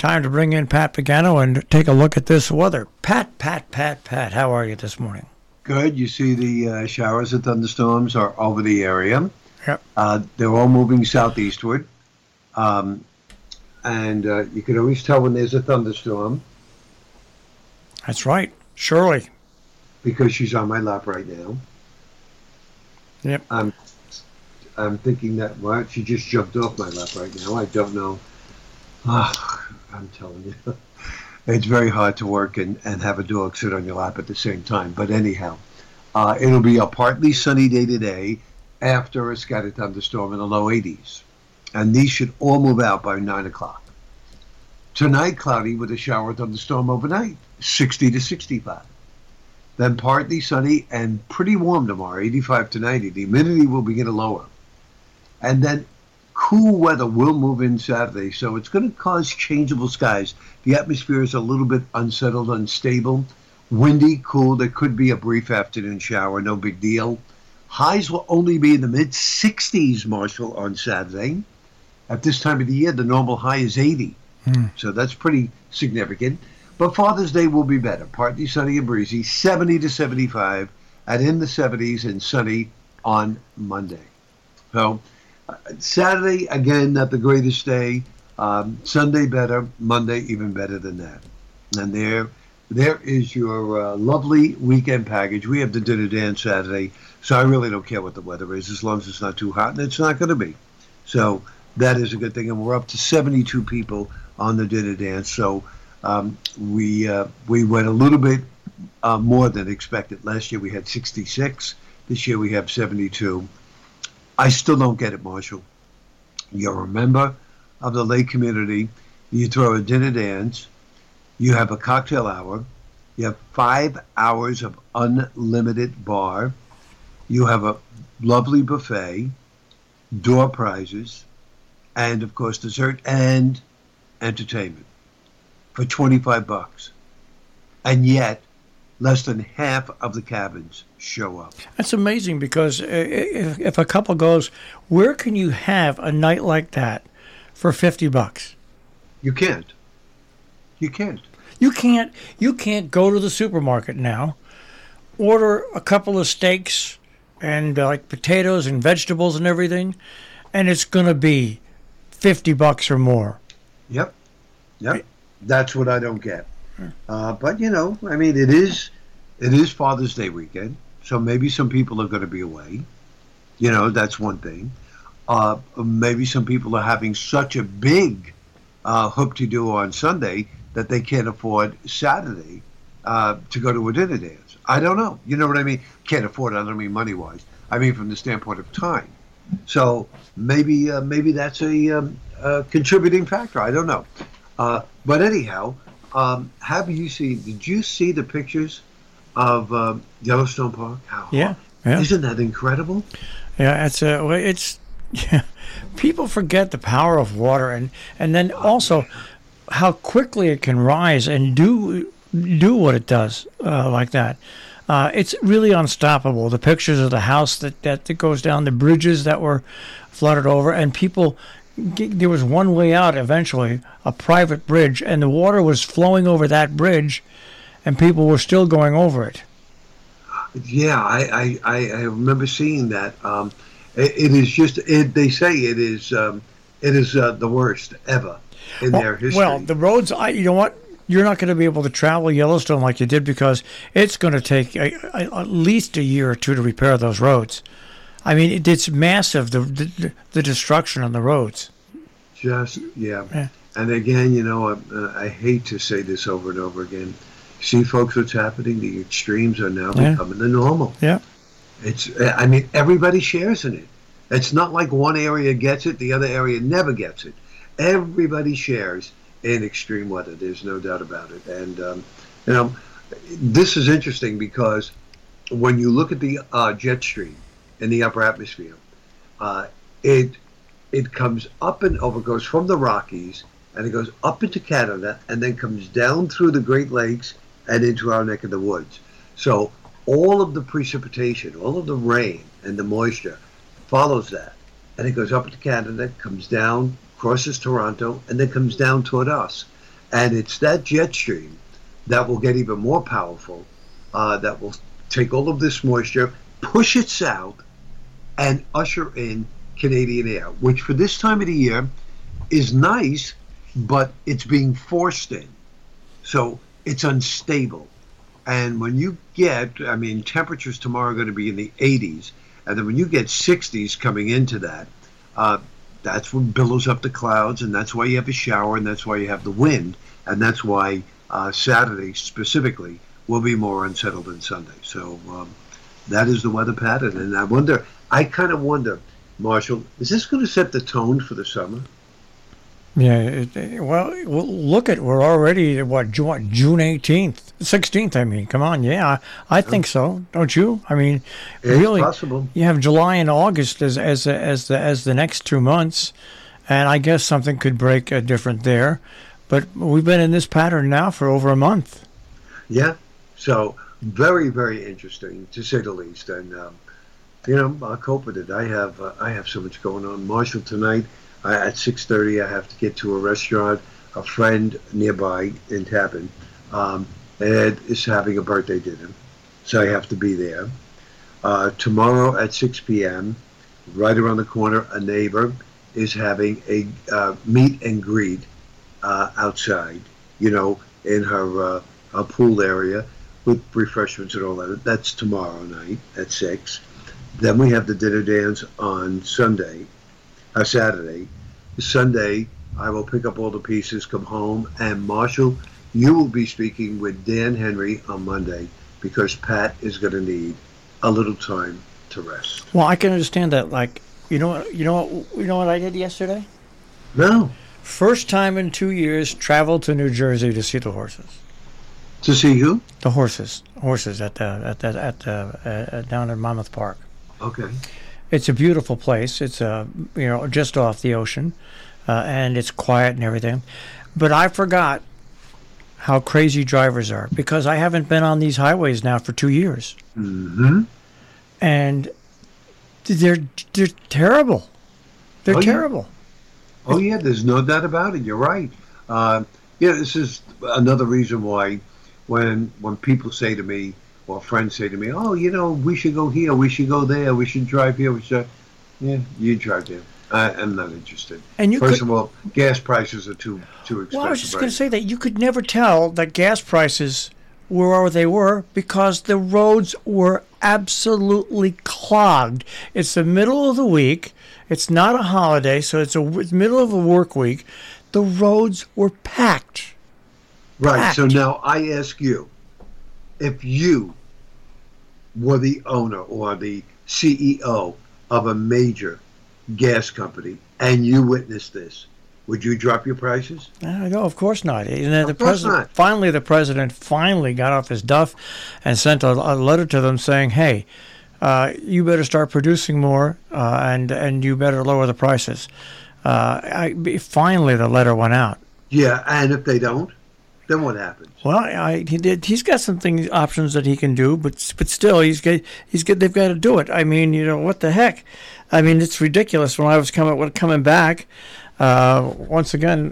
Time to bring in Pat Pagano and take a look at this weather. Pat, how are you this morning? Good. You see the showers and thunderstorms are over the area. Yep. They're all moving southeastward. And you can always tell when there's a thunderstorm. That's right. Shirley. Because she's on my lap right now. Yep. I'm thinking that, well, she just jumped off my lap right now. I don't know. I'm telling you. It's very hard to work and have a dog sit on your lap at the same time. But anyhow, it'll be a partly sunny day today after a scattered thunderstorm in the low 80s. And these should all move out by 9 o'clock. Tonight, cloudy with a shower thunderstorm overnight, 60 to 65. Then partly sunny and pretty warm tomorrow, 85 to 90. The humidity will begin to lower. And then cool weather will move in Saturday, so it's going to cause changeable skies. The atmosphere is a little bit unsettled, unstable, windy, cool. There could be a brief afternoon shower, no big deal. Highs will only be in the mid-60s, Marshall, on Saturday. At this time of the year, the normal high is 80, so that's pretty significant. But Father's Day will be better, partly sunny and breezy, 70 to 75, and in the 70s and sunny on Monday. So Saturday, again, not the greatest day. Sunday better, Monday even better than that. And there is your lovely weekend package. We have the dinner dance Saturday, so I really don't care what the weather is as long as it's not too hot, and it's not going to be. So that is a good thing, and we're up to 72 people on the dinner dance. So we went a little bit more than expected. Last year we had 66. This year we have 72. I still don't get it, Marshall. You're a member of the lake community. You throw a dinner dance. You have a cocktail hour. You have 5 hours of unlimited bar. You have a lovely buffet, door prizes, and, of course, dessert and entertainment for $25. And yet, less than half of the cabins show up. That's amazing because if a couple goes, where can you have a night like that for $50? You can't. You can't. You can't go to the supermarket now, order a couple of steaks and like potatoes and vegetables and everything, and it's going to be $50 or more. Yep. That's what I don't get. But, I mean, it is Father's Day weekend, so maybe some people are going to be away. That's one thing. Maybe some people are having such a big hoop-to-do on Sunday that they can't afford Saturday to go to a dinner dance. I don't know. You know what I mean? Can't afford it. I don't mean money-wise. I mean from the standpoint of time. So maybe that's a contributing factor. I don't know. But anyhow, did you see the pictures of Yellowstone Park? Yeah. Isn't that incredible? Yeah, it's people forget the power of water and then also how quickly it can rise and do what it does like that. It's really unstoppable. The pictures of the house that goes down, the bridges that were flooded over, and people. There was one way out eventually, a private bridge, and the water was flowing over that bridge, and people were still going over it. Yeah, I remember seeing that. It is just they say it is the worst ever in their history. Well, the roads. You know what? You're not going to be able to travel Yellowstone like you did because it's going to take at least a year or two to repair those roads. I mean, it's massive, the destruction on the roads. Yeah. And again, I hate to say this over and over again. See, folks, what's happening? The extremes are now becoming the normal. Yeah. Everybody shares in it. It's not like one area gets it, the other area never gets it. Everybody shares in extreme weather. There's no doubt about it. And, this is interesting because when you look at the jet stream, in the upper atmosphere, it comes up and over, goes from the Rockies, and it goes up into Canada, and then comes down through the Great Lakes and into our neck of the woods. So all of the precipitation, all of the rain and the moisture follows that, and it goes up into Canada, comes down, crosses Toronto, and then comes down toward us. And it's that jet stream that will get even more powerful, that will take all of this moisture, push it south, and usher in Canadian air, which for this time of the year is nice, but it's being forced in. So it's unstable. And when you get, temperatures tomorrow are going to be in the 80s. And then when you get 60s coming into that, that's what billows up the clouds, and that's why you have a shower, and that's why you have the wind, and that's why Saturday specifically will be more unsettled than Sunday. So that is the weather pattern. And I kind of wonder, Marshall, is this going to set the tone for the summer? Yeah, well, look at, we're already at June 18th, 16th. I mean, come on, yeah, I think so, don't you? I mean, it's really, possible. You have July and August as the next 2 months, and I guess something could break different there. But we've been in this pattern now for over a month. Yeah, so very, very interesting to say the least. And I'll cope with it. I have so much going on, Marshall, tonight. At 6:30, I have to get to a restaurant. A friend nearby in Tappan, Ed, is having a birthday dinner, so I have to be there. Tomorrow at 6 p.m., right around the corner, a neighbor is having a meet and greet outside, in her pool area with refreshments and all that. That's tomorrow night at 6. Then we have the dinner dance on Saturday. Sunday, I will pick up all the pieces, come home, and Marshall, you will be speaking with Dan Henry on Monday because Pat is going to need a little time to rest. Well, I can understand that. Like, you know what I did yesterday? No. First time in 2 years, traveled to New Jersey to see the horses. To see who? The horses at down in Monmouth Park. Okay. It's a beautiful place. It's just off the ocean, and it's quiet and everything. But I forgot how crazy drivers are because I haven't been on these highways now for 2 years. Mm-hmm. And they're terrible. They're terrible. Oh yeah, there's no doubt about it. You're right. This is another reason why when people say to me, or friends say to me, "Oh, we should go here, we should go there, we should drive here, yeah, you drive there. I'm not interested. And First of all, gas prices are too expensive. Well, I was just going to say that you could never tell that gas prices were where they were because the roads were absolutely clogged. It's the middle of the week. It's not a holiday, so it's middle of a work week. The roads were packed. Right. Packed. So now I ask you, if you were the owner or the CEO of a major gas company and you witnessed this, would you drop your prices? No, of course not. And then Of course not. Finally, the president got off his duff and sent a letter to them saying, "Hey, you better start producing more, and you better lower the prices." Finally, the letter went out. Yeah, and if they don't, then what happens? Well, he's got some options that he can do, but still, they've got to do it. I mean, what the heck? I mean, it's ridiculous. When I was coming back, once again,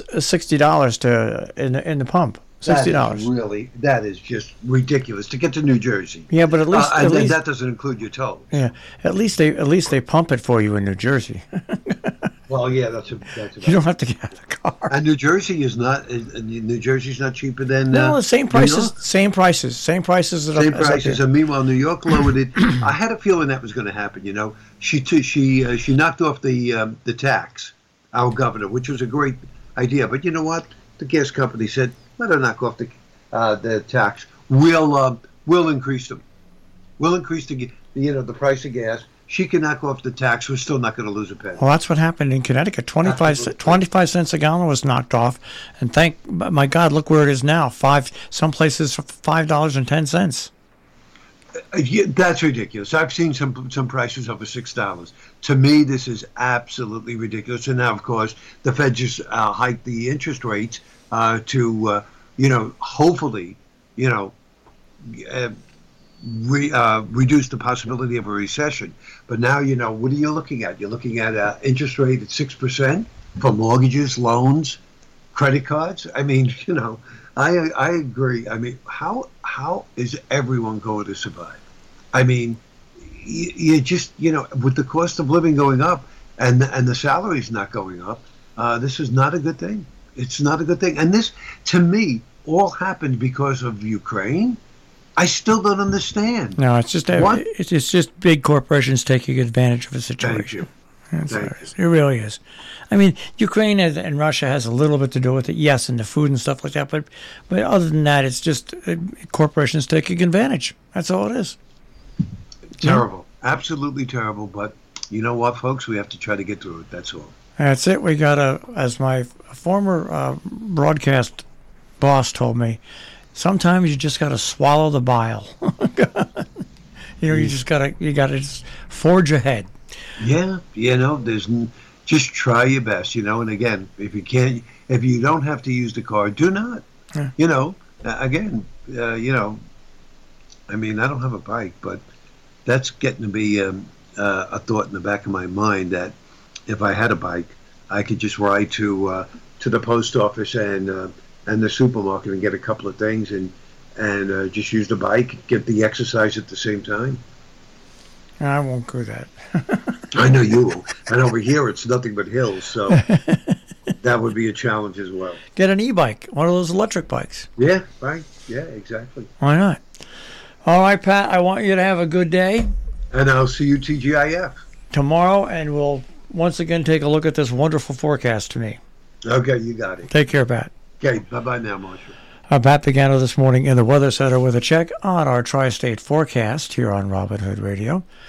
$60 in the pump. $60. That is just ridiculous to get to New Jersey. Yeah, but at least that doesn't include your tolls. Yeah, at least they pump it for you in New Jersey. Well, yeah, that's you don't have to get out of the car. And New Jersey's not cheaper than no, the same prices, same prices. And meanwhile, New York lowered it. I had a feeling that was going to happen. She knocked off the tax, our governor, which was a great idea. But you know what? The gas company said, let her knock off the tax. We'll increase them. We'll increase the price of gas. She can knock off the tax. We're still not going to lose a penny. Well, that's what happened in Connecticut. 25 cents a gallon was knocked off, and my God, look where it is now. Some places $5.10. Yeah, that's ridiculous. I've seen some prices over $6. To me, this is absolutely ridiculous. And now, of course, the Fed just hiked the interest rates to hopefully reduce the possibility of a recession. But now, what are you looking at? You're looking at an interest rate at 6% for mortgages, loans. credit cards. I mean, I agree. I mean, how is everyone going to survive? I mean, you just with the cost of living going up and the salaries not going up, this is not a good thing. It's not a good thing. And this, to me, all happened because of Ukraine. I still don't understand. No, it's just it's just big corporations taking advantage of a situation. Thank you. It really is. I mean, Ukraine and Russia has a little bit to do with it, yes, and the food and stuff like that. But other than that, it's just corporations taking advantage. That's all it is. Terrible, absolutely terrible. But you know what, folks? We have to try to get through it. That's all. That's it. We got as my former broadcast boss told me, sometimes you just got to swallow the bile. You just gotta just forge ahead. Yeah, just try your best, and again, if you don't have to use the car, do not. Yeah. Again, I mean, I don't have a bike, but that's getting to be a thought in the back of my mind that if I had a bike, I could just ride to the post office and the supermarket and get a couple of things and just use the bike, get the exercise at the same time. I won't do that. I know you will. And over here, it's nothing but hills, so that would be a challenge as well. Get an e-bike, one of those electric bikes. Yeah, right. Yeah, exactly. Why not? All right, Pat, I want you to have a good day. And I'll see you TGIF. Tomorrow, and we'll once again take a look at this wonderful forecast to me. Okay, you got it. Take care, Pat. Okay, bye-bye now, Marshall. Pat Pagano this morning in the Weather Center with a check on our tri-state forecast here on Robin Hood Radio.